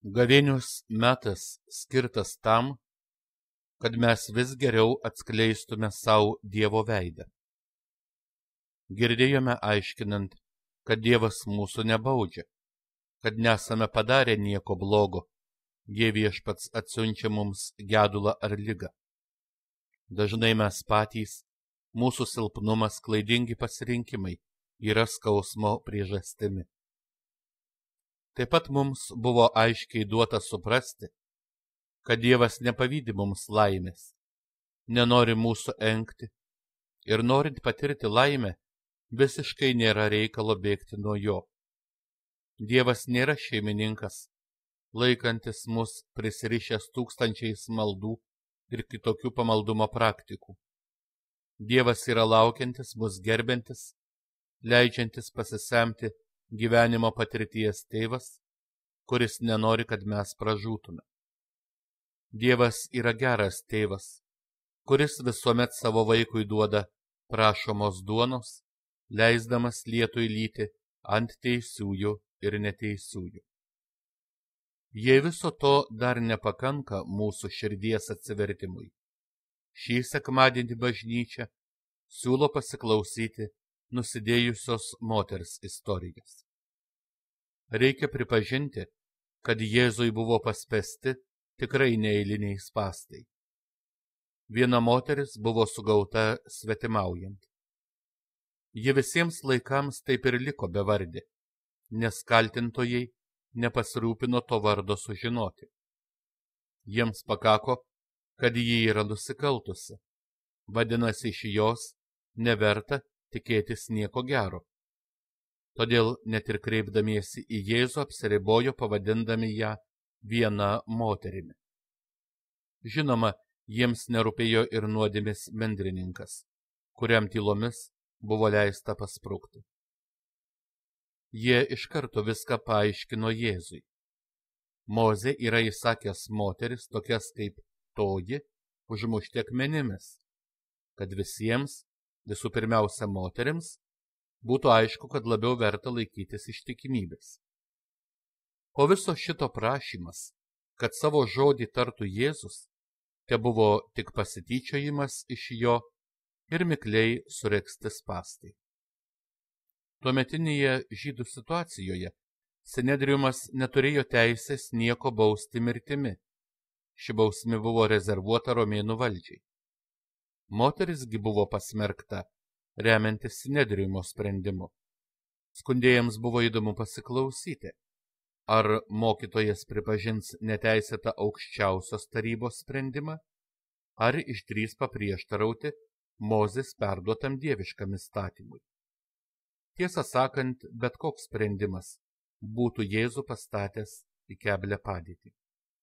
Gavėnios metas skirtas tam, kad mes vis geriau atskleistume savo Dievo veidą. Girdėjome aiškinant, kad Dievas mūsų nebaudžia, kad nesame padarę nieko blogo, jei Viešpats atsiunčia mums gedulą ar ligą. Dažnai mes patys, mūsų silpnumas, klaidingi pasirinkimai yra skausmo priežastimi. Taip pat mums buvo aiškiai duota suprasti, kad Dievas nepavydi mums laimės, nenori mūsų engti ir norint patirti laimę, visiškai nėra reikalo bėgti nuo jo. Dievas nėra šeimininkas, laikantis mus prisirišęs tūkstančiais maldų ir kitokių pamaldumo praktikų. Dievas yra laukiantis, mus gerbiantis, leidžiantis pasisemti gyvenimo patirties tėvas, kuris nenori, kad mes pražūtume. Dievas yra geras tėvas, kuris visuomet savo vaikui duoda prašomos duonos, leisdamas lietui lyti ant teisiųjų ir neteisiųjų. Jei viso to dar nepakanka mūsų širdies atsivertimui, šį sekmadienį bažnyčia siūlo pasiklausyti nusidėjusios moters istorijos. Reikia pripažinti, kad Jėzui buvo paspęsti tikrai neeiliniai spąstai. Viena moteris buvo sugauta svetimaujant. Ji visiems laikams taip ir liko bevardė, nes kaltintojai nepasirūpino to vardo sužinoti. Jiems pakako, kad ji yra nusikaltusi, vadinasi iš jos neverta tikėtis nieko gero. Todėl net ir kreipdamiesi į Jėzų apsiribojo pavadindami ją viena moterimi. Žinoma, jiems nerūpėjo ir nuodėmės bendrininkas, kuriam tylomis buvo leista pasprukti. Jie iš karto viską paaiškino Jėzui. Mozė yra įsakęs moteris, tokias kaip toji, užmušti akmenimis, kad visiems, visų pirmiausia moterims, būtų aišku, kad labiau verta laikytis ištikimybės. Po viso šito prašymas, kad savo žodį tartų Jėzus, te buvo tik pasityčiojimas iš jo ir mikliai suregzti spąstai. Tuometinėje žydų situacijoje Sinedriumas neturėjo teisės nieko bausti mirtimi. Ši bausmė buvo rezervuota romėnų valdžiai. Moterisgi buvo pasmerkta, remiantis Sinedriumo sprendimu. Skundėjams buvo įdomu pasiklausyti, ar mokytojas pripažins neteisėtą aukščiausios tarybos sprendimą, ar išdrįs paprieštarauti Mozės perduotam dieviškam įstatymui. Tiesą sakant, bet koks sprendimas būtų Jėzų pastatęs į keblią padėtį.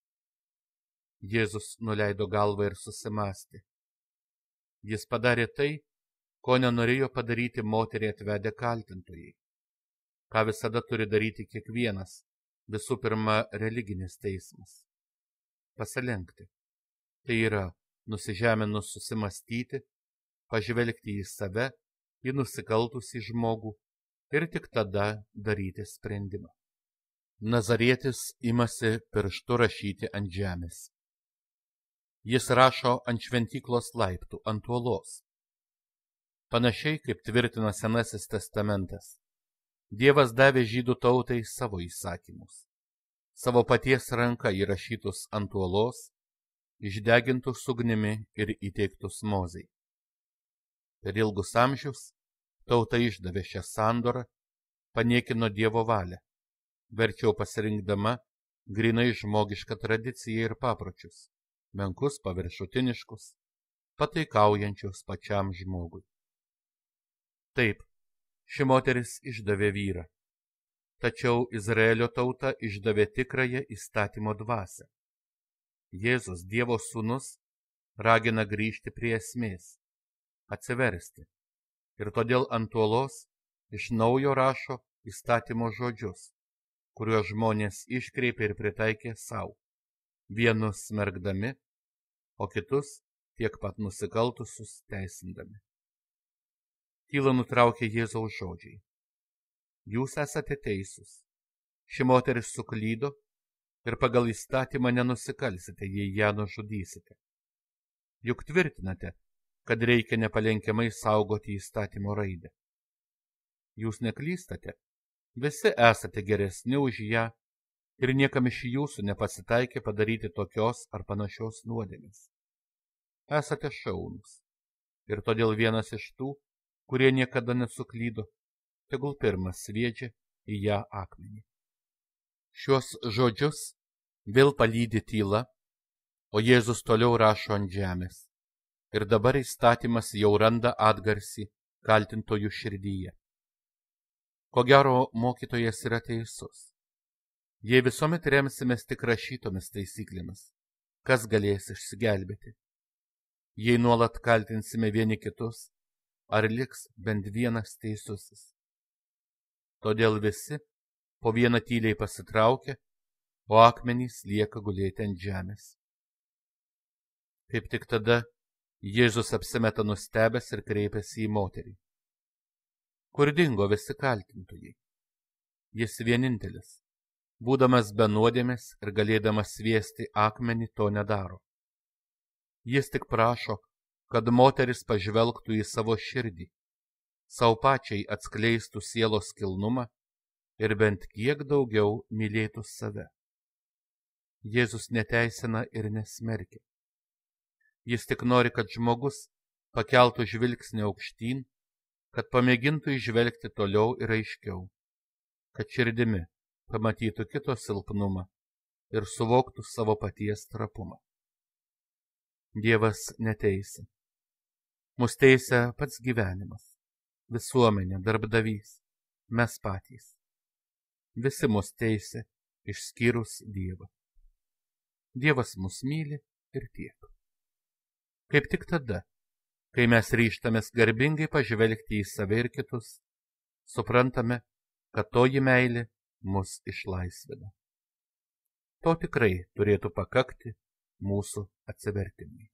Jėzus nuleido galvą ir susimąstė. Jis padarė tai, ko nenorėjo padaryti moterį atvedę kaltintojai, ką visada turi daryti kiekvienas, visų pirma religinis teismas. Pasilenkti. Tai yra, nusižeminus susimąstyti, pažvelgti į save, į nusikaltusį žmogų ir tik tada daryti sprendimą. Nazarietis imasi pirštu rašyti ant žemės. Jis rašo ant šventyklos laiptų, ant uolos. Panašiai kaip tvirtina Senasis testamentas, Dievas davė žydų tautai savo įsakymus, savo paties ranka įrašytus ant uolos, išdegintus ugnimi ir įteiktus Mozei. Per ilgus amžius tauta išdavė šią sandorą, paniekino Dievo valią, verčiau pasirinkdama grinai žmogišką tradiciją ir papročius, menkus paviršutiniškus, pataikaujančius pačiam žmogui. Taip, ši moteris išdavė vyrą, tačiau Izraelio tauta išdavė tikrąją įstatymo dvasią. Jėzus, Dievo sūnus, ragina grįžti prie esmės, atsiversti, ir todėl ant uolos iš naujo rašo įstatymo žodžius, kuriuos žmonės iškreipė ir pritaikė savo, vienus smerkdami, o kitus tiek pat nusikaltusius teisindami. Tylą nutraukė Jėzaus žodžiai. Jūs esate teisūs. Ši moteris suklydo, ir pagal įstatymą nenusikalsite, jei ją nužudysite. Juk tvirtinate, kad reikia nepalenkiamai saugoti įstatymo raidę. Jūs neklystate, visi esate geresni už ją ir niekam iš jūsų nepasitaikė padaryti tokios ar panašios nuodėmės. Esate šaunūs ir todėl vienas iš tų, kurie niekada nesuklydo, tegul pirmas sviedžia į ją akmenį. Šios žodžius vėl palydi tyla, o Jėzus toliau rašo ant žemės. Ir dabar įstatymas jau randa atgarsį kaltintojų širdyje. Ko gero, mokytojas yra teisus. Jei visuomet remsimės tik rašytomis taisyklėmis, kas galės išsigelbėti? Jei nuolat kaltinsime vieni kitus, ar liks bent vienas teisusis? Todėl visi po vieną tyliai pasitraukia, o akmenys lieka gulėti ant žemės. Kaip tik tada Jėzus apsimeta nustebęs ir kreipiasi į moterį. Kur dingo visi kaltintojai? Jis vienintelis, būdamas be nuodėmės ir galėdamas sviesti akmenį, to nedaro. Jis tik prašo, kad moteris pažvelgtų į savo širdį, savo pačiai atskleistų sielos kilnumą ir bent kiek daugiau mylėtų save. Jėzus neteisina ir nesmerkia. Jis tik nori, kad žmogus pakeltų žvilgsnį aukštyn, kad pamėgintų įžvelgti toliau ir aiškiau, kad širdimi pamatytų kito silpnumą ir suvoktų savo paties trapumą. Dievas neteisia. Mus teisia pats gyvenimas, visuomenė, darbdavys, mes patys. Visi mus teisia išskyrus Dievą. Dievas mus myli ir tiek. Kaip tik tada, kai mes ryžtamės garbingai pažvelgti į save ir kitus, suprantame, kad toji meilė mus išlaisvina. To tikrai turėtų pakakti mūsų atsivertimui.